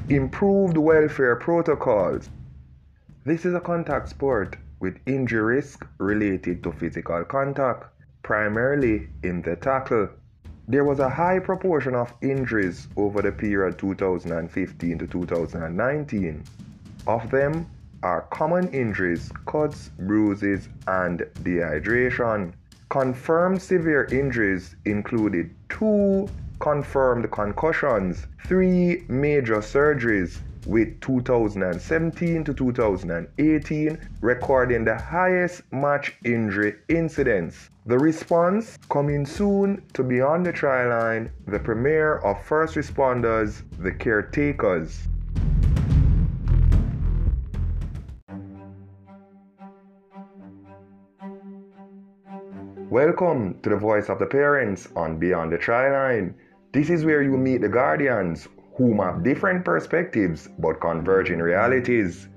improved welfare protocols. This is a contact sport with injury risk related to physical contact, primarily in the tackle. There was a high proportion of injuries over the period 2015 to 2019. Of them are common injuries, cuts, bruises, and dehydration. Confirmed severe injuries included 2 confirmed concussions, 3 major surgeries, with 2017 to 2018 recording the highest match injury incidence. The response coming soon to Beyond the Try Line, the premiere of First Responders, the Caretakers. Welcome to the Voice of the Parents on Beyond the Try Line. This is where you meet the guardians who have different perspectives but converging realities.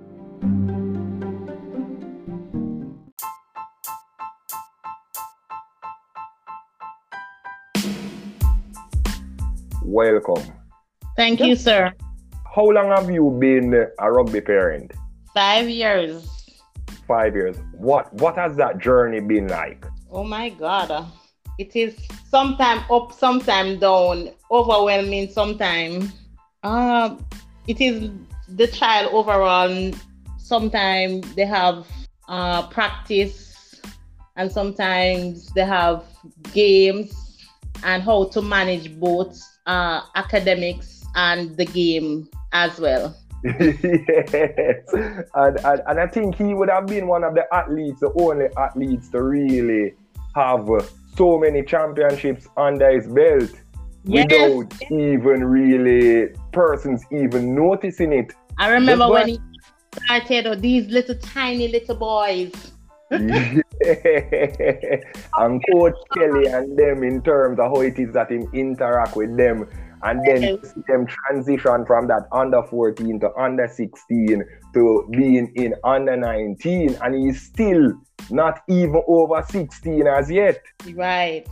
Welcome. Thank you, sir. How long have you been a rugby parent? 5 years. 5 years. What has that journey been like? Oh my God. It is sometime up, sometime down, overwhelming sometime. It is the child overall. Sometimes they have practice and sometimes they have games and how to manage both academics and the game as well. Yes, and I think he would have been one of the athletes, the only athletes to really have so many championships under his belt, yes, without even really persons even noticing it. I remember when he started, these little tiny little boys. Yeah. And Coach Kelly and them, in terms of how it is that him interact with them, and then see them transition from that under 14 to under 16 to being in under 19, and he's still not even over 16 as yet. Right.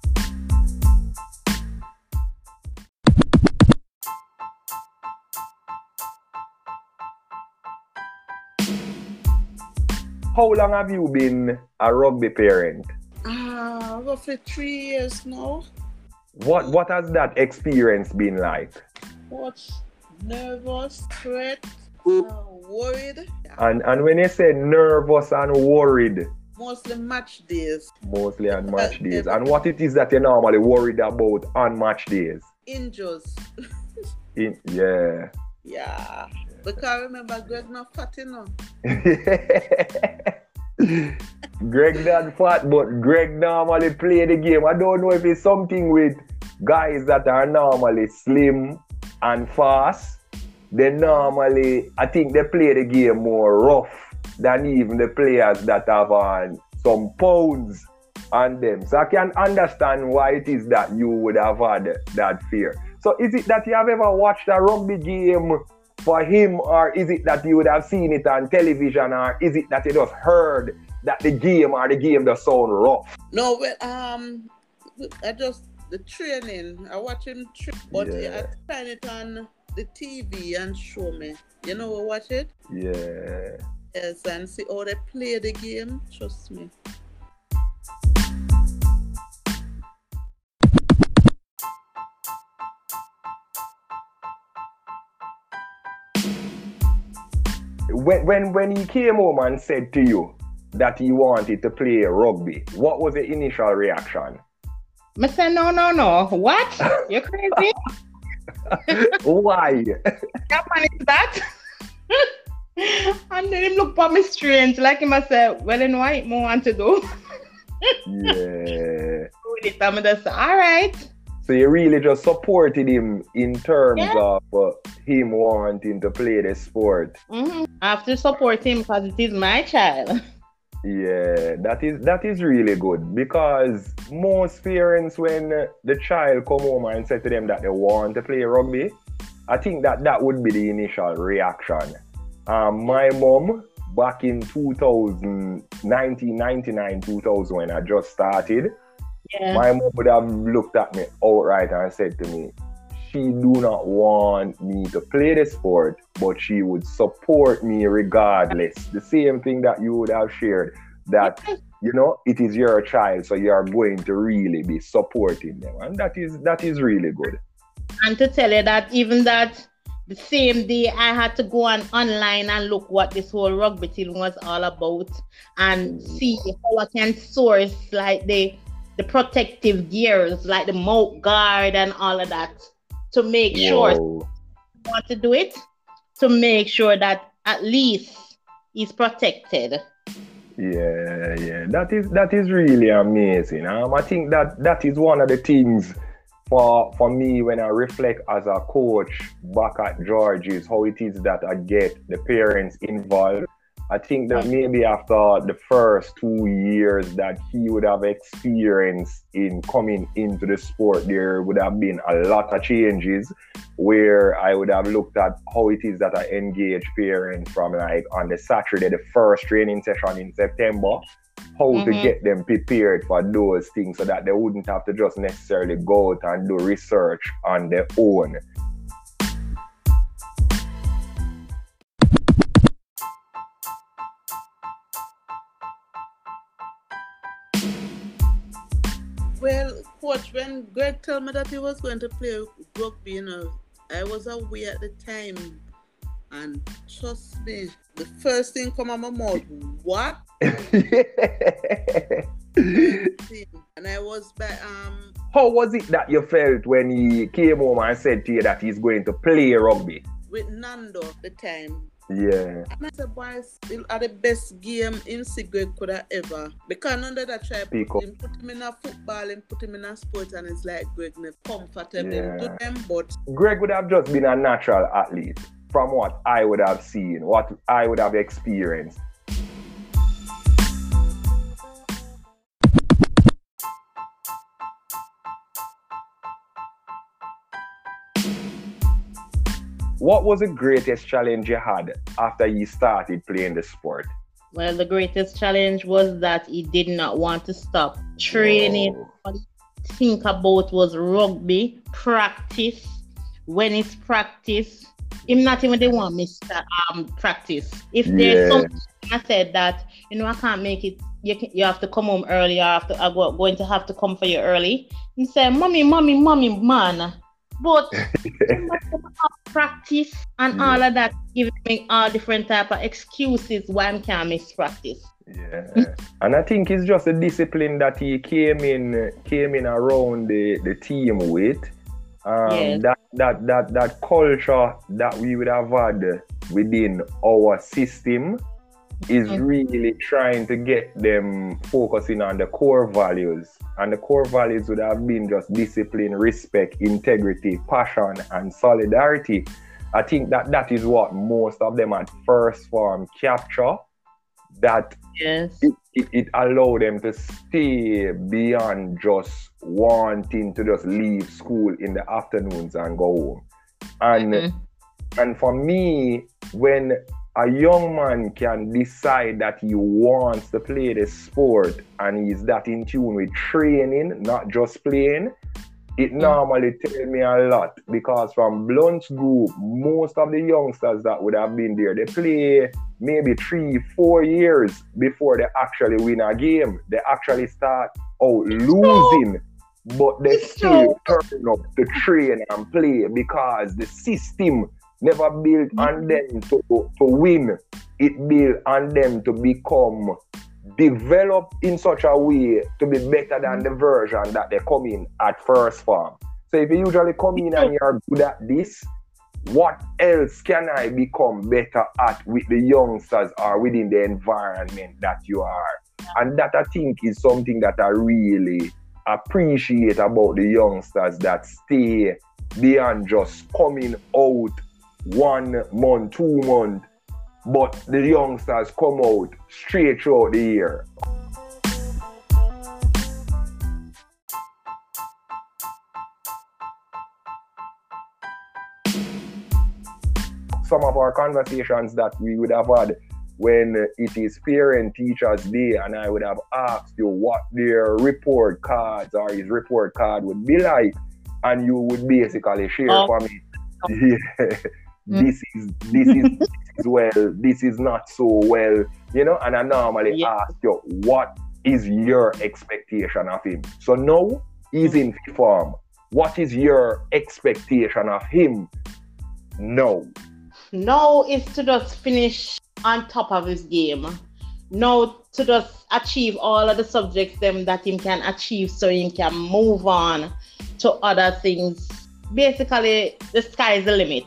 How long have you been a rugby parent? Roughly 3 years now. What has that experience been like? Nervous, stressed, worried. And when you say nervous and worried? Mostly match days. Mostly on match days. And what it is that you're normally worried about on match days? Injuries. Yeah. Yeah. Because I remember Greg not fat enough. Greg not fat, but Greg normally play the game. I don't know if it's something with guys that are normally slim and fast. They normally, I think they play the game more rough than even the players that have on some pounds on them. So I can understand why it is that you would have had that fear. So is it that you have ever watched a rugby game for him, or is it that you would have seen it on television, or is it that you just heard that the game does sound rough? No, well, I just, the training, I watch him but I find it on the TV and show me. You know, watch it? Yeah. Yes, and see how they play the game, trust me. When he came home and said to you that he wanted to play rugby, what was the initial reaction? I said, no. What? You're crazy? Why? What man is that? And then him look at me strange, like him I said, well, then what more want to do? Yeah. I'm just all right. So you really just supported him in terms of him wanting to play the sport. Mm-hmm. I have to support him because it is my child. Yeah, that is really good, because most parents, when the child come home and say to them that they want to play rugby, I think that would be the initial reaction. My mom, back in 1999, 2000, when I just started, my mom would have looked at me outright and said to me, she do not want me to play the sport, but she would support me regardless. The same thing that you would have shared, that it is your child, so you are going to really be supporting them, and that is really good. And to tell you that even that the same day I had to go online and look what this whole rugby thing was all about and see how I can source like the protective gears, like the mouth guard and all of that, to make sure I want to do it, to make sure that at least he's protected. Yeah, that is really amazing. I think that is one of the things for me when I reflect as a coach back at George's, how it is that I get the parents involved. I think that maybe after the first 2 years that he would have experienced in coming into the sport, there would have been a lot of changes where I would have looked at how it is that I engage parents from like on the Saturday, the first training session in September, how to get them prepared for those things so that they wouldn't have to just necessarily go out and do research on their own. Well, Coach, when Greg told me that he was going to play rugby, I was away at the time, and trust me, the first thing come out my mouth, what? And I was back. How was it that you felt when he came home and said to you that he's going to play rugby? With Nando at the time. Yeah. And I said, boys, still are the best game in Greg could have ever. Because none of that try put him in a football and put him in a sport, and it's like Greg never comfortable to them. But Greg would have just been a natural athlete from what I would have seen, what I would have experienced. What was the greatest challenge you had after you started playing the sport? Well, the greatest challenge was that he did not want to stop training. What he think about was rugby, practice. When it's practice, him not even they want me to practice. If there's something I said that, I can't make it, you have to come home early, I'm going to have to come for you early. He said, mommy, man. But practice and all of that, giving me all different type of excuses why I can't miss practice. Yeah, and I think it's just a discipline that he came in around the team with. That culture that we would have had within our system is really trying to get them focusing on the core values. And the core values would have been just discipline, respect, integrity, passion, and solidarity. I think that is what most of them at first form capture. That it allowed them to stay beyond just wanting to just leave school in the afternoons and go home. And for me, when a young man can decide that he wants to play the sport and he's that in tune with training, not just playing, it normally tells me a lot, because from Blunt's group, most of the youngsters that would have been there, they play maybe 3-4 years before they actually win a game. They actually start out losing, but they still turn up to train and play because the system never built on them to win. It built on them to become developed in such a way to be better than the version that they come in at first form. So if you usually come in and you're good at this, what else can I become better at with the youngsters or within the environment that you are? And that, I think, is something that I really appreciate about the youngsters that stay beyond just coming out 1 month, 2 months, but the youngsters come out straight throughout the year. Some of our conversations that we would have had when it is Parent Teachers Day, and I would have asked you what their report cards or his report card would be like. and you would basically share for me. Yeah, this is well, this is not so well, you know, and I normally ask you, what is your expectation of him? So now he's in form. What is your expectation of him now? Now is to just finish on top of his game. Now to just achieve all of the subjects them that him can achieve so he can move on to other things. Basically, the sky is the limit.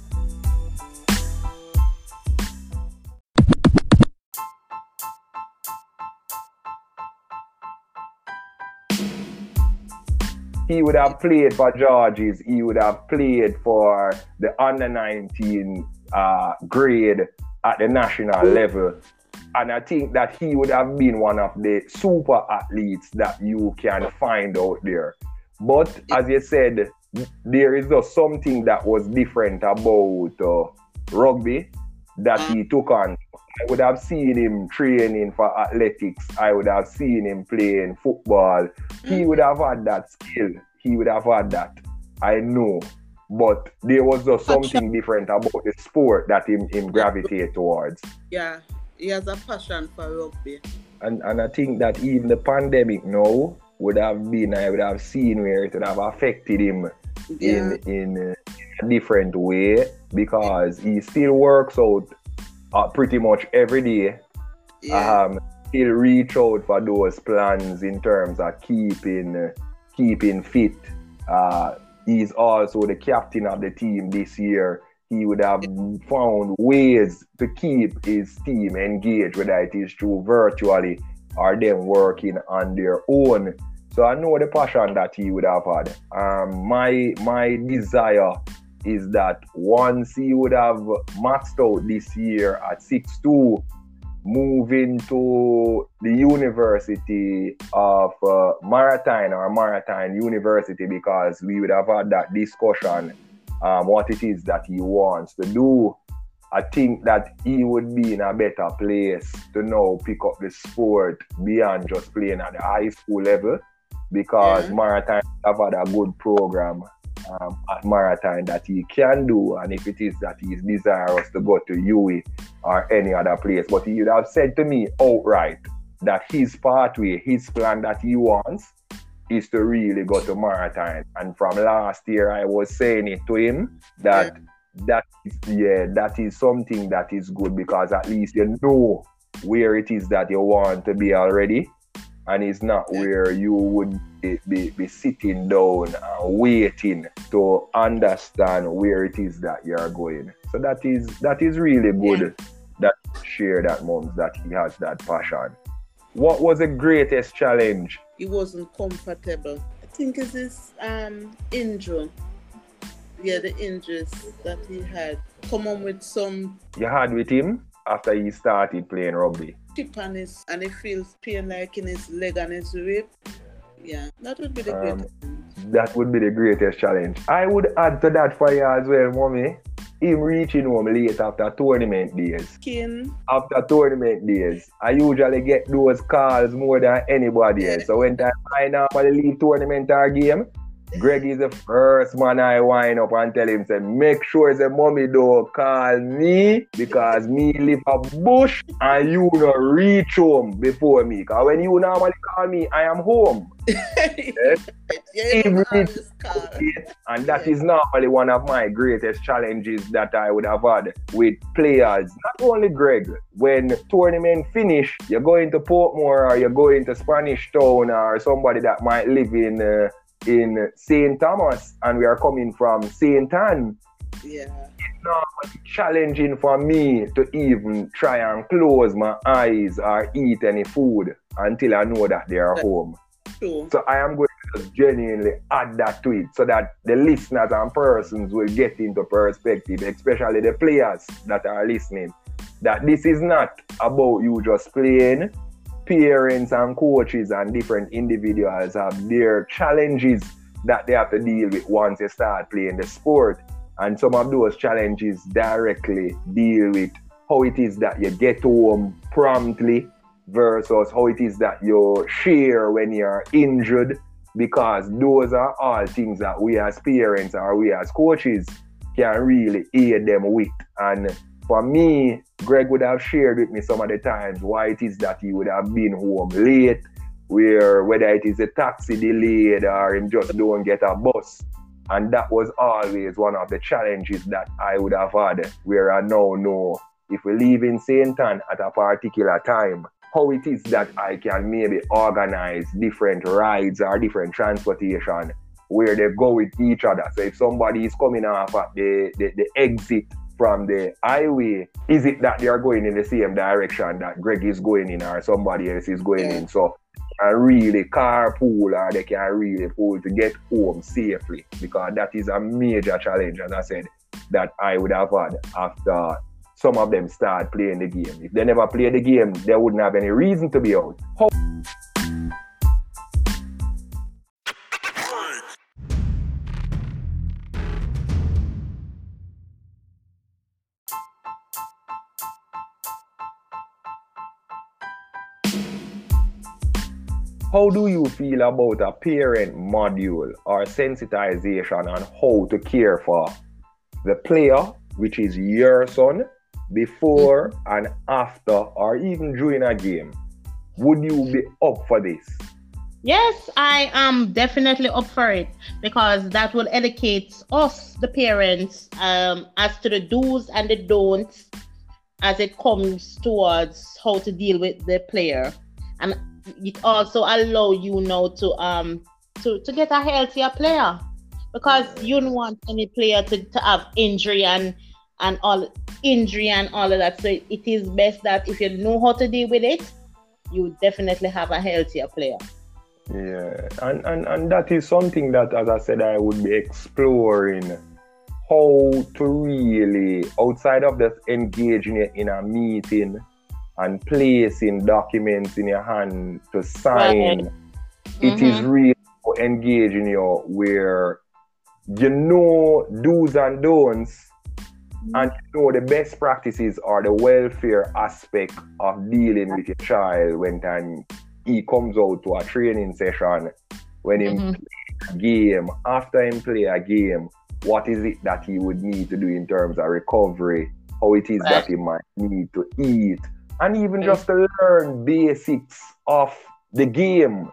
He would have played for Georges. He would have played for the under-19 grade at the national level. And I think that he would have been one of the super athletes that you can find out there. But as you said, there is just something that was different about rugby that he took on. I would have seen him training for athletics. I would have seen him playing football. He would have had that skill. He would have had that. I know. But there was just something different about the sport that him gravitate towards. Yeah, he has a passion for rugby. And I think that even the pandemic now would have been, I would have seen where it would have affected him in a different way, because he still works out pretty much every day. He'll reach out for those plans in terms of keeping fit. He's also the captain of the team this year. He would have found ways to keep his team engaged, whether it is through virtually or them working on their own. So I know the passion that he would have had. My desire is that once he would have maxed out this year at 6'2", moving to the University of Maritime University, because we would have had that discussion, what it is that he wants to do. I think that he would be in a better place to now pick up the sport beyond just playing at the high school level, because Maritime have had a good program at Maritime that he can do, and if it is that he is desirous to go to UWI or any other place. But he would have said to me outright that his pathway, his plan that he wants is to really go to Maritime. And from last year I was saying it to him that that is something that is good, because at least you know where it is that you want to be already, and it's not where you would be sitting down and waiting to understand where it is that you're going. So that is really good that you share that, Mums, that he has that passion. What was the greatest challenge? He wasn't comfortable. I think it's his injury. Yeah, the injuries that he had. Come on with some... You had with him after he started playing rugby? Chip on his, and he feels pain like in his leg and his rib. Yeah, that would be the greatest. That would be the greatest challenge. I would add to that for you as well, Mommy. Him reaching home late after tournament days. After tournament days, I usually get those calls more than anybody else. So when I normally leave tournament or game, Greg is the first man I wind up and tell him, say, make sure the mommy don't call me, because me live a bush and you not reach home before me. Because when you normally call me, I am home. And that is normally one of my greatest challenges that I would have had with players. Not only Greg, when tournament finish, you're going to Portmore or you're going to Spanish Town or somebody that might live in St. Thomas, and we are coming from St. Anne. Yeah. It's not challenging for me to even try and close my eyes or eat any food until I know that they are home. Sure. So I am going to just genuinely add that to it, so that the listeners and persons will get into perspective, especially the players that are listening, that this is not about you just playing. Parents and coaches and different individuals have their challenges that they have to deal with once they start playing the sport. And some of those challenges directly deal with how it is that you get home promptly versus how it is that you share when you're injured because those are all things that we as parents or we as coaches can really aid them with. And for me, Greg would have shared with me some of the times why it is that he would have been home late, whether it is a taxi delayed or him just don't get a bus. And that was always one of the challenges that I would have had, where I now know if we leave in St. Ann at a particular time, how it is that I can maybe organize different rides or different transportation where they go with each other. So if somebody is coming off at the exit from the highway, is it that they are going in the same direction that Greg is going in or somebody else is going in? So they can really carpool or they can really pull to get home safely, because that is a major challenge, as I said, that I would have had after some of them start playing the game. If they never play the game, they wouldn't have any reason to be out. How do you feel about a parent module or sensitization on how to care for the player, which is your son, before and after or even during a game? Would you be up for this? Yes, I am definitely up for it, because that will educate us, the parents, as to the do's and the don'ts as it comes towards how to deal with the player. And it also allow you now to get a healthier player, because you don't want any player to have injury and all of that. So it is best that if you know how to deal with it, you definitely have a healthier player. Yeah, and that is something that, as I said, I would be exploring how to really, outside of just engaging in a meeting and placing documents in your hand to sign, right. It is really engaging you where you know do's and don'ts, and you know the best practices or the welfare aspect of dealing with your child when time he comes out to a training session, when he play a game, after him play a game, what is it that he would need to do in terms of recovery, how it is that he might need to eat, and even just to learn basics of the game.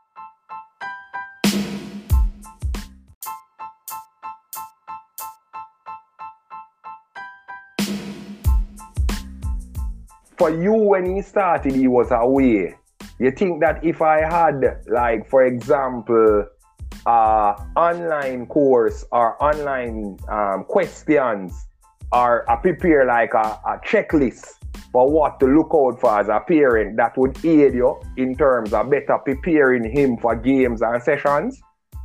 For you, when he started, he was away. You think that if I had, like, for example, online course or online questions, or I prepare like a checklist for what to look out for as a parent, that would aid you in terms of better preparing him for games and sessions?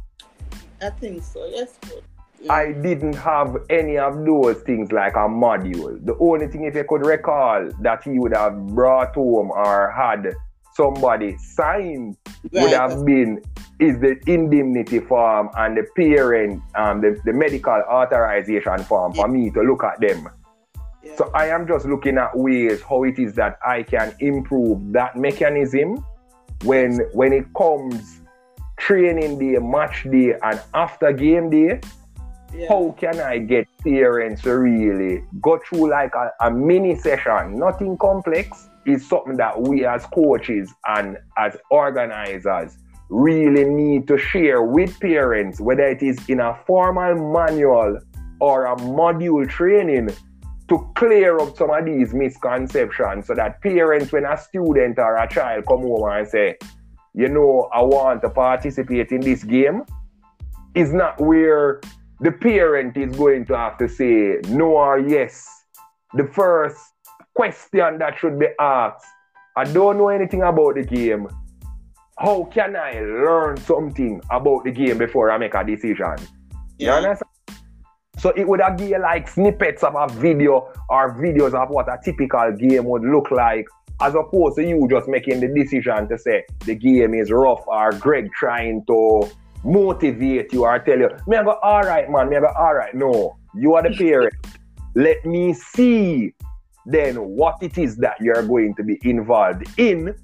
I think so, yes. I didn't have any of those things like a module. The only thing, if you could recall, that he would have brought home or had somebody sign would have been is the indemnity form and the parent, the medical authorization form for me to look at them. Yeah. So I am just looking at ways how it is that I can improve that mechanism when it comes training day, match day, and after game day. Yeah. How can I get parents to really go through like a mini session? Nothing complex. Is something that we as coaches and as organizers really need to share with parents, whether it is in a formal manual or a module training, to clear up some of these misconceptions, so that parents, when a student or a child come over and say, you know, I want to participate in this game, is not where the parent is going to have to say no or yes. The first question that should be asked, I don't know anything about the game. How can I learn something about the game before I make a decision? You understand? So it would have been like snippets of a video or videos of what a typical game would look like, as opposed to you just making the decision to say the game is rough, or Greg trying to motivate you or tell you, me I go, all right, man, me I go, all right. No, you are the parent. Let me see then what it is that you're going to be involved in,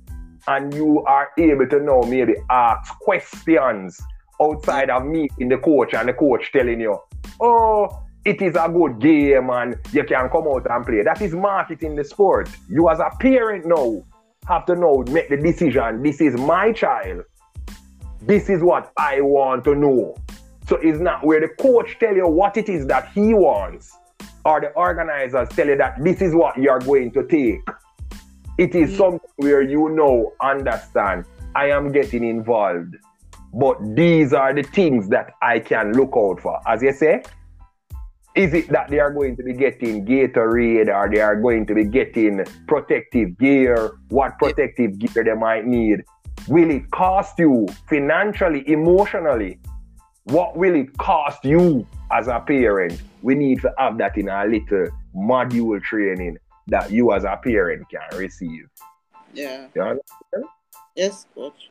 and you are able to now maybe ask questions outside of meeting the coach and the coach telling you, oh, it is a good game and you can come out and play. That is marketing the sport. You as a parent now have to now make the decision. This is my child. This is what I want to know. So it's not where the coach tell you what it is that he wants, or the organizers tell you that this is what you're going to take. It is something where you know, understand, I am getting involved, but these are the things that I can look out for. As you say, is it that they are going to be getting Gatorade, or they are going to be getting protective gear? What protective gear they might need? Will it cost you financially, emotionally? What will it cost you as a parent? We need to have that in our little module training that you as a parent can receive. Yeah. You understand? Yes, coach.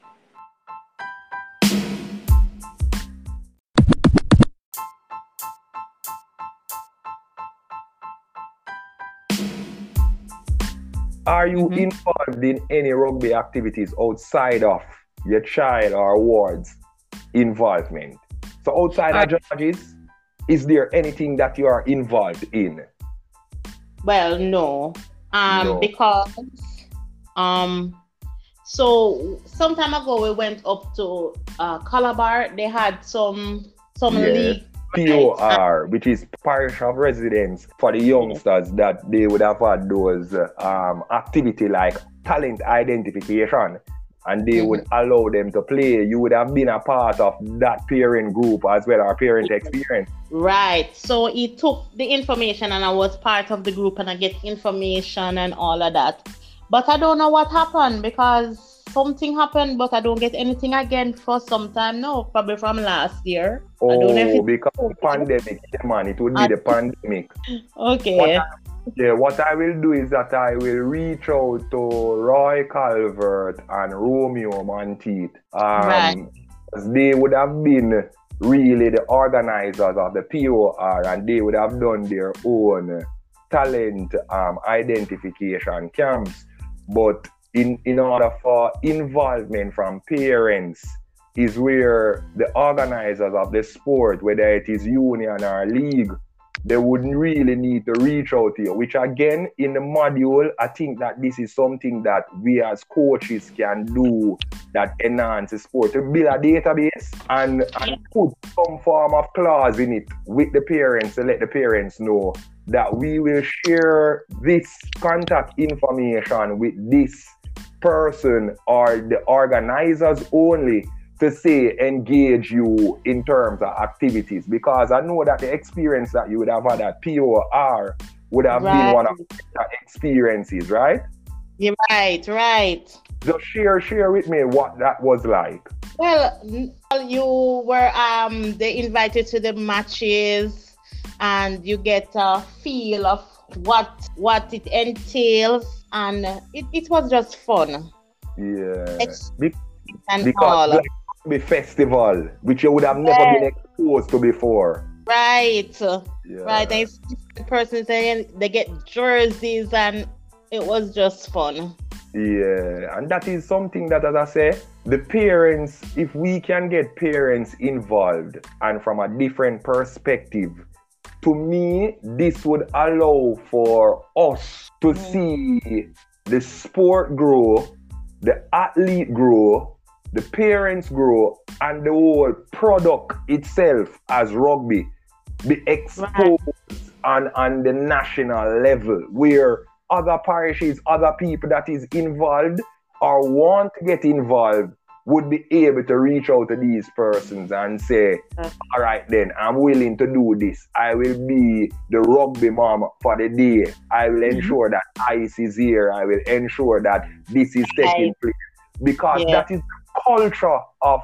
Are you involved in any rugby activities outside of your child or ward's involvement? So outside of judges, is there anything that you are involved in? Well, no. No. Because so some time ago we went up to Calabar. They had some league. POR, which is parish of residence for the youngsters, that they would have had those activity like talent identification, and they would allow them to play. You would have been a part of that parent group as well, our parent experience. Right. So he took the information and I was part of the group and I get information and all of that. But I don't know what happened, because something happened, but I don't get anything again for some time now, probably from last year. Oh, I don't know if because of the pandemic, man, it would be the pandemic. Okay. What I will do is that I will reach out to Roy Calvert and Romeo Monteith. Right. They would have been really the organizers of the POR, and they would have done their own talent identification camps. But in order for involvement from parents is where the organizers of the sport, whether it is union or league, they would really need to reach out to you, which again, in the module, I think that this is something that we as coaches can do that enhances sport, to build a database and put some form of clause in it with the parents to let the parents know that we will share this contact information with this person or the organizers only to say engage you in terms of activities, because I know that the experience that you would have had at POR would have been one of the experiences, right? You're right. Just share with me what that was like. Well, you were they invited to the matches and you get a feel of what it entails, and it was just fun. Yeah. And because all. The festival, which you would have never been exposed to before. Right. Yeah. Right. And the person saying they get jerseys, and it was just fun. Yeah, and that is something that, as I say, the parents, if we can get parents involved and from a different perspective, to me, this would allow for us to see the sport grow, the athlete grow, the parents grow, and the whole product itself as rugby be exposed on the national level, where other parishes, other people that is involved or want to get involved would be able to reach out to these persons and say, all right then, I'm willing to do this. I will be the rugby mom for the day. I will ensure that ice is here. I will ensure that this is taking place. Because that is the culture of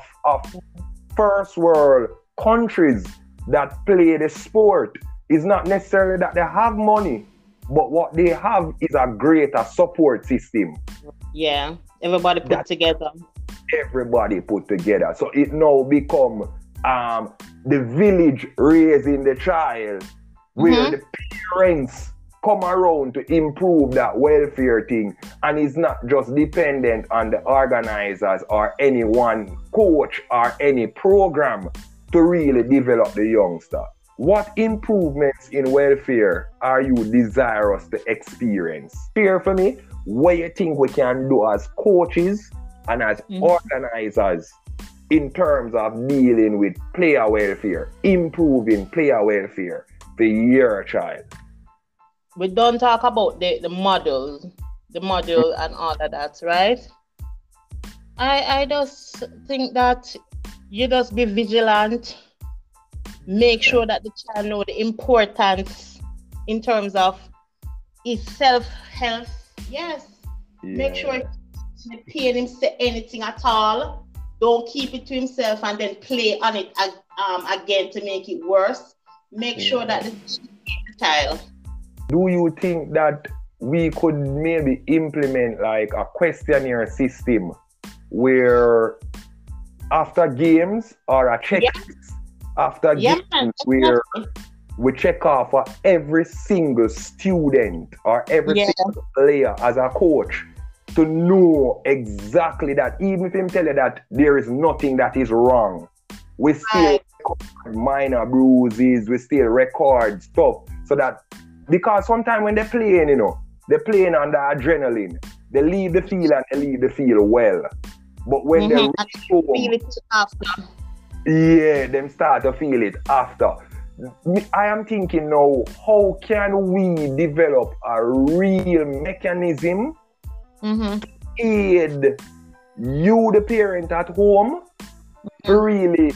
first world countries that play the sport. It's not necessarily that they have money, but what they have is a greater support system. Yeah, everybody put together. Everybody put together. So it now become the village raising the child, where the parents come around to improve that welfare thing, and it's not just dependent on the organizers or any one coach or any program to really develop the youngster. What improvements in welfare are you desirous to experience? Share for me what you think we can do as coaches and as organizers in terms of dealing with player welfare, improving player welfare for your child. We don't talk about the model and all of that, right? I just think that you just be vigilant, make sure that the child know the importance in terms of his self-health. Yes. Yeah. Make sure he pay him say anything at all. Don't keep it to himself and then play on it again to make it worse. Make sure that the child. Do you think that we could maybe implement like a questionnaire system where after games or a checklist after games where we check off for every single student or every single player as a coach to know exactly that even if him tell you that there is nothing that is wrong, we still record minor bruises, we still record stuff so that, because sometimes when they're playing, they're playing under adrenaline. They leave the field and they leave the field well. But when they reach home, feel it after. Yeah, them start to feel it after. I am thinking now, how can we develop a real mechanism to aid you, the parent at home, to really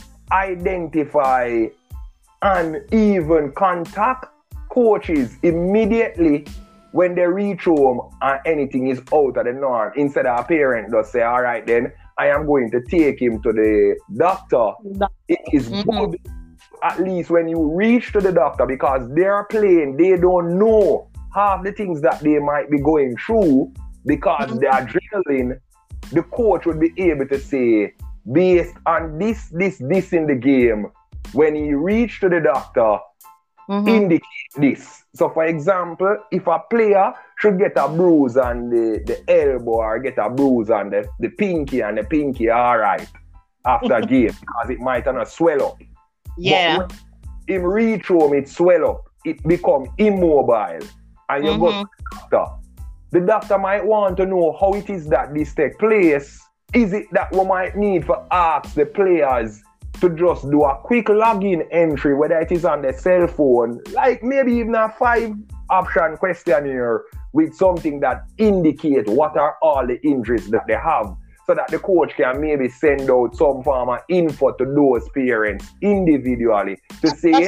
identify and even contact coaches immediately when they reach home and anything is out of the norm, instead of a parent just say, all right then, I am going to take him to the doctor. It is good, at least when you reach to the doctor, because they're playing, they don't know half the things that they might be going through, because the adrenaline, the coach would be able to say, based on this in the game, when he reached to the doctor, indicate this. So for example, if a player should get a bruise on the elbow or get a bruise on the pinky, and the pinky all right after game because it might not swell up. Yeah. But when him reach home, it swell up, it become immobile, and you go to the doctor. The doctor might want to know how it is that this take place. Is it that we might need to ask the players to just do a quick login entry, whether it is on the cell phone, like maybe even a 5-option questionnaire with something that indicate what are all the injuries that they have, so that the coach can maybe send out some form of info to those parents individually to say,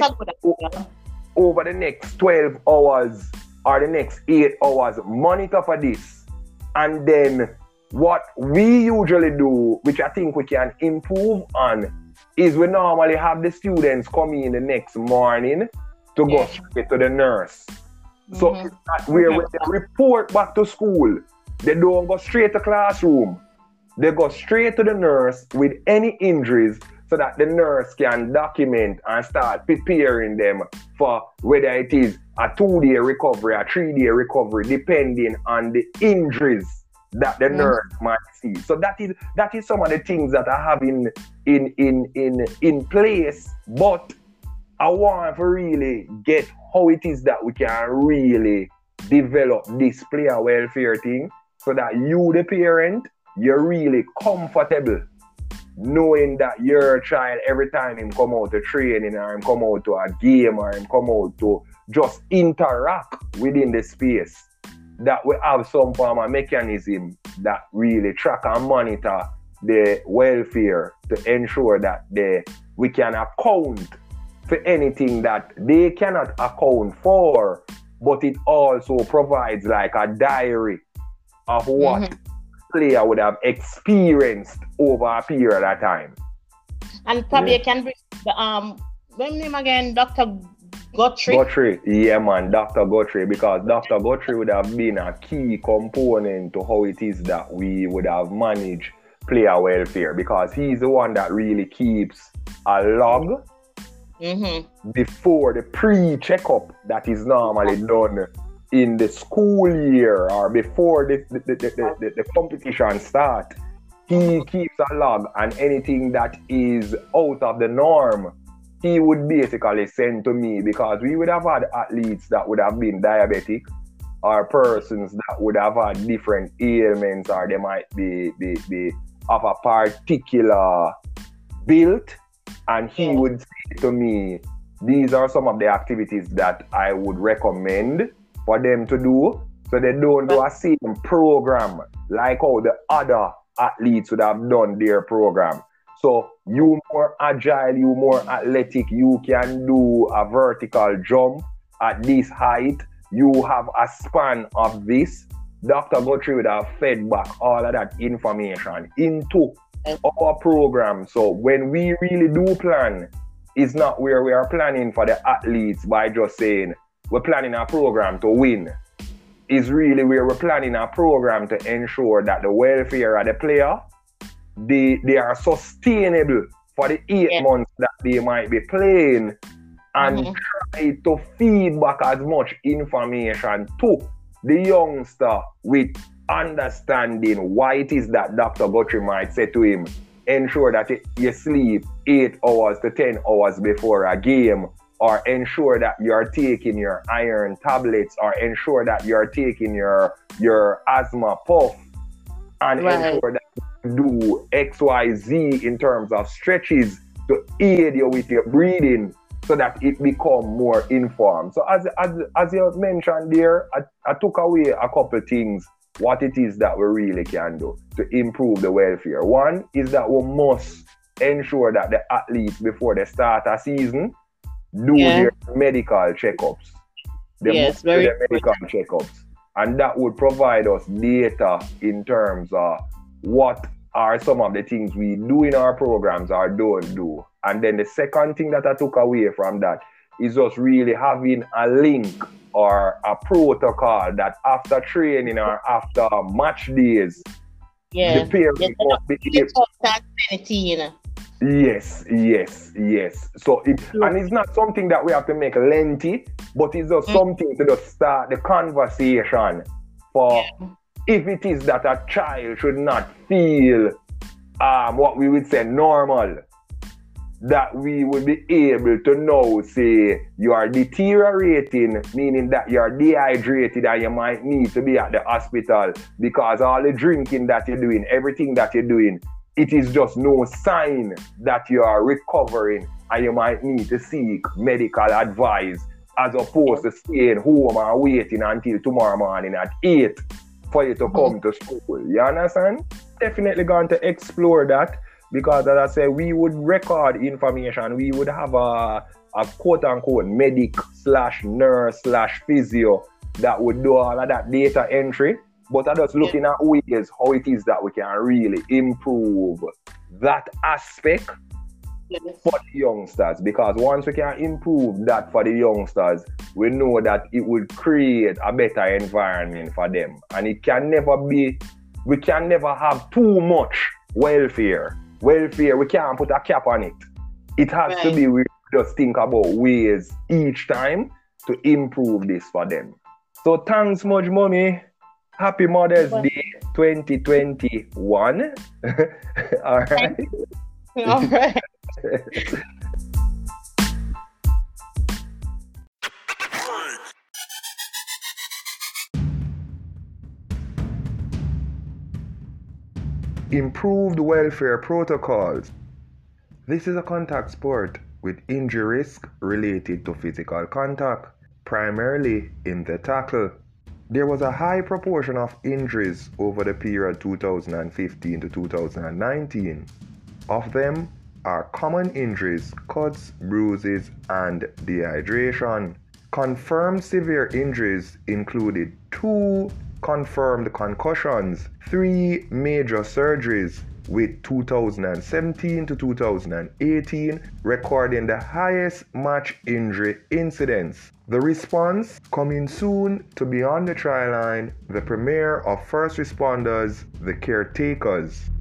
over the next 12 hours or the next 8 hours, monitor for this. And then what we usually do, which I think we can improve on, is we normally have the students come in the next morning to go straight to the nurse. So it's not where when they report back to school, they don't go straight to classroom. They go straight to the nurse with any injuries, so that the nurse can document and start preparing them for whether it is a 2-day recovery, a 3-day recovery, depending on the injuries that the nurse might see. So that is some of the things that I have in place. But I want to really get how it is that we can really develop this player welfare thing, so that you, the parent, you're really comfortable knowing that your child, every time him come out to training or him come out to a game or him come out to just interact within the space, that we have some form of mechanism that really track and monitor the welfare to ensure that we can account for anything that they cannot account for, but it also provides like a diary of what player would have experienced over a period of time. And probably you can bring the what's name again, Dr. Guthrie? Guthrie, yeah man, Dr. Guthrie, because Dr. Guthrie would have been a key component to how it is that we would have managed player welfare, because he's the one that really keeps a log before the pre-checkup that is normally done in the school year or before the competition start, he keeps a log, and anything that is out of the norm, he would basically send to me, because we would have had athletes that would have been diabetic, or persons that would have had different ailments, or they might be of a particular build, and he would say to me, these are some of the activities that I would recommend for them to do, so they don't do a same program like how the other athletes would have done their program. So you more agile, you more athletic, you can do a vertical jump at this height, you have a span of this. Dr. Guthrie would have fed back all of that information into our program. So when we really do plan, it's not where we are planning for the athletes by just saying we're planning a program to win. It's really where we're planning a program to ensure that the welfare of the player, they are sustainable for the 8 months that they might be playing, and try to feed back as much information to the youngster with understanding why it is that Dr. Guthrie might say to him, ensure that you sleep 8 hours to 10 hours before a game, or ensure that you're taking your iron tablets, or ensure that you're taking your asthma puff, and ensure that you do XYZ in terms of stretches to aid you with your breathing, so that it become more informed. So as you mentioned there, I took away a couple things, what it is that we really can do to improve the welfare. One is that we must ensure that the athletes, before they start a season, do their medical checkups. They must do their medical checkups. And that would provide us data in terms of what are some of the things we do in our programs or don't do. And then the second thing that I took away from that is just really having a link or a protocol that after training or after match days, the parents must be able. Yes. So and it's not something that we have to make lengthy, but it's just something to just start the conversation for if it is that a child should not feel what we would say normal, that we would be able to know, say, you are deteriorating, meaning that you are dehydrated and you might need to be at the hospital because all the drinking that you're doing, everything that you're doing, it is just no sign that you are recovering and you might need to seek medical advice, as opposed to staying home and waiting until tomorrow morning at 8 for you to come to school. You understand? Definitely going to explore that, because as I say, we would record information. We would have a quote-unquote medic / nurse / physio that would do all of that data entry. But I'm just looking at ways how it is that we can really improve that aspect for the youngsters. Because once we can improve that for the youngsters, we know that it will create a better environment for them. And it can never be, we can never have too much welfare. Welfare, we can't put a cap on it. It has to be, we just think about ways each time to improve this for them. So thanks much, Mommy. Happy Mother's Day 2021. All right. All right. Improved welfare protocols. This is a contact sport with injury risk related to physical contact, primarily in the tackle. There was a high proportion of injuries over the period 2015 to 2019. Of them are common injuries, cuts, bruises, and dehydration. Confirmed severe injuries included 2 confirmed concussions, 3 major surgeries, with 2017 to 2018 recording the highest match injury incidence. The response coming soon to be on the try line, the premiere of first responders, the caretakers.